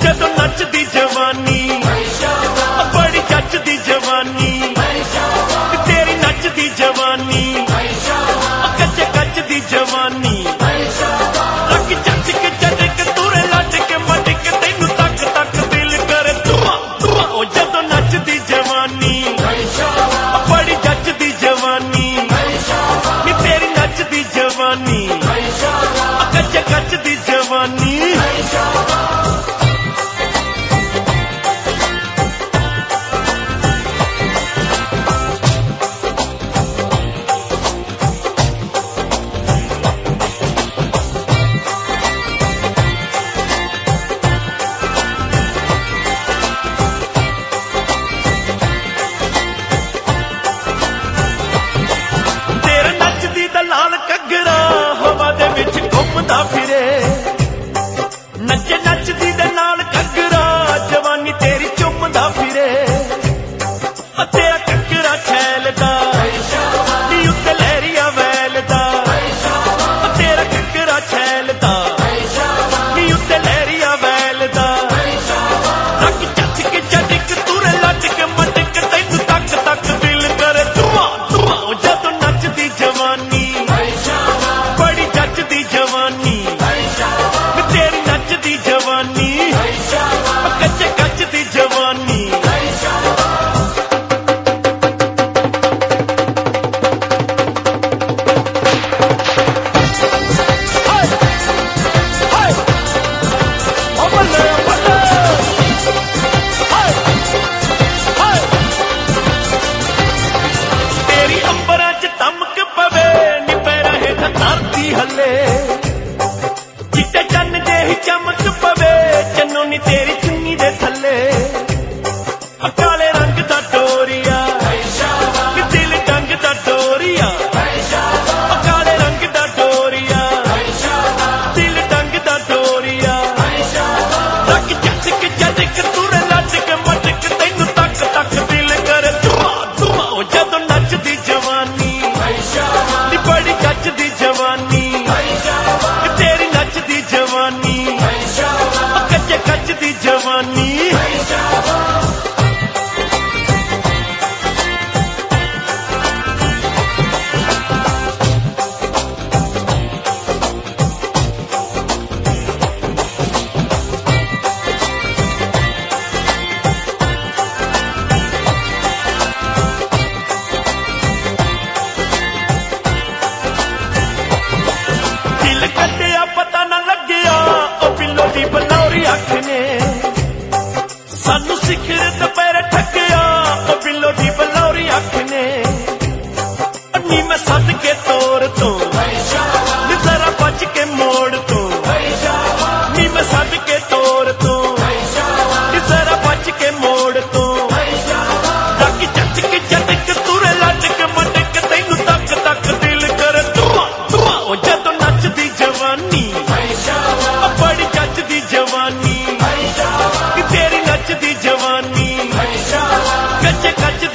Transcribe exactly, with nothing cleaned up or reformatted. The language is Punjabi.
ਜਦੋਂ ਨੱਚਦੀ ਜਵਾਨੀ ਬੜੀ ਜੱਚਦੀ ਜਵਾਨੀ ਤੇਰੀ ਨੱਚਦੀ ਜਵਾਨੀ ਕੱਚੇ ਕੱਚ ਦੀ ਜਵਾਨੀ ਲੱਗ ਚੱਚ ਕੇ ਚੱਜ ਕੇ ਤੁਰੇ ਲੱਜ ਕੇ ਮੱਡ ਕੇ ਤੈਨੂੰ ਤੱਕ ਤੱਕ ਦਿਲ ਕਰੇ ਧੂਆ ਧੂਆ ਉਹ ਜਦੋਂ ਨੱਚਦੀ ਜਵਾਨੀ ਬੜੀ ਜੱਚਦੀ ਜਵਾਨੀ ਨੀ ਤੇਰੀ ਨੱਚਦੀ ਜਵਾਨੀ ਕੱਚੇ ਕੱਚ ਦੀ ਜਵਾਨੀ ਲਾਲ ਘੱਗਰਾ ਹਵਾ ਦੇ ਵਿੱਚ ਘੁੰਮਦਾ ਫਿਰੇ ਨੱਚੇ ਨੱਚਦੀ ਦੇ ਨਾਲ ਘੱਗਰਾ ਜਵਾਨੀ ਤੇਰੀ ਚੁੰਮਦਾ ਫਿਰੇ ਤੇਰਾ ਘੱਗਰਾ ਛੈਲਦਾ ਨੀ ਉੱਤੇ ਲਹਿਰੀਆਂ ਵੈਲਦਾ ਤੇਰਾ ਘੱਗਰਾ ਛੈਲਦਾ ਨੀ ਉੱਤੇ ਲਹਿਰੀਆਂ ਵੈਲਦਾ ਲੱਗ ਚੱਚ ਕੇ ਚੱਕ ਤੁਰੇ ਲੱਜ ਕੇ ਮੱਡ ਕੇ ਤੈਨੂੰ ਤੱਕ ਤੱਕ ਦਿਲ ਕਰੇ ਧੂਆ ਧੂਆ ਜਦੋਂ ਨੱਚਦੀ ਜਵਾਨੀ ਬੜੀ ਜੱਚਦੀ ਜਵਾਨੀ ਤੇਰੀ ਨੱਚਦੀ ਜਵਾਨੀ ਕੱਚੇ ਕੱਚ ਦੀ ਜਵਾਨੀ ਤੇਰੀ ਅੰਬਰਾਂ ਚ ਧਮਕ ਪਵੇ ਨੀ ਪੈਰਾਂ ਹੇਠ ਧਰਤੀ ਹੱਲੇ ਚਿੱਟੇ ਚੰਨ ਜਿਹੀ ਚਮਕ ਪਵੇ ਚੰਨੋ ਨੀ ਤੇਰੀ ਚੁੰਨੀ ਦੇ ਥੱਲੇ ਕਾਲੇ ਰੰਗ ਦਾ ਡੋਰੀਆ ਨੀ ਦਿਲ ਡੰਗ ਦਾ ਡੋਰੀਆ ਕਾਲੇ ਰੰਗ ਦਾ ਡੋਰੀਆ ਦਿਲ ਡੰਗ ਦਾ ਡੋਰੀਆ ਲੱਗ ਚੱਚ ਕੇ ਜੱਜ ਕੇ ਤੁਰੇ ਲੱਜ ਕੇ ਮੱਡ ਕੇ ਤੈਨੂੰ ਤੱਕ ਤੱਕ ਦਿਲ ਕਰੇ ਧੂਆ ਧੂਆ ਜਦੋਂ ਨੱਚਦੀ ਜਵਾਨੀ ਨੀ ਬੜੀ ਜੱਚਦੀ ਜਵਾਨੀ ਤੇਰੀ ਨੱਚਦੀ ਜਵਾਨੀ ਕੱਚੇ ਕੱਚ ਦੀ ਜਵਾਨੀ ਦਿਲ ਕੱਟਿਆ ਪਤਾ ਨਾ ਲੱਗਿਆ ਉਹ ਬਿੱਲੋ ਦੀ ਬਲੌਰੀ ਅੱਖ ਨੇ ਸਾਨੂੰ ਸਿਖਰ ਦੁਪਹਿਰ ਠੱਗਿਆ ਉਹ ਬਿੱਲੋ ਦੀ ਬਲੌਰੀ ਅੱਖ ਨੇ ਨੀ ਮੈਂ ਸੱਦ ਕੇ ਤੋਰ ਤੋਂ ਨੀ ਜ਼ਰਾ ਬਚ ਕੇ ਮੋੜ ਤੋਂ ਨੀ ਮੈਂ ਸੱਦ ਕੇ ਤੋਰ ਤੋਂ ਨੀ ਜ਼ਰਾ ਬਚ ਕੇ ਮੋੜ ਤੋਂ ਲੱਗ ਚੱਚ ਕੇ ਜੱਜ ਕੇ ਤੁਰੇ ਲੱਜ ਕੇ ਮੱਡ ਕੇ ਤੈਨੂੰ ਤੱਕ ਤੱਕ ਦਿਲ ਕਰੇ ਧੂਆ ਧੂਆ ਉਹ ਜਦੋਂ ਨੱਚਦੀ ਜਵਾਨੀ ਬੜੀ ਜੱਚਦੀ ਜਵਾਨੀ ਤੇਰੀ ਨੱਚਦੀ ਜਵਾਨੀ ਕੱਚੇ ਕੱਚ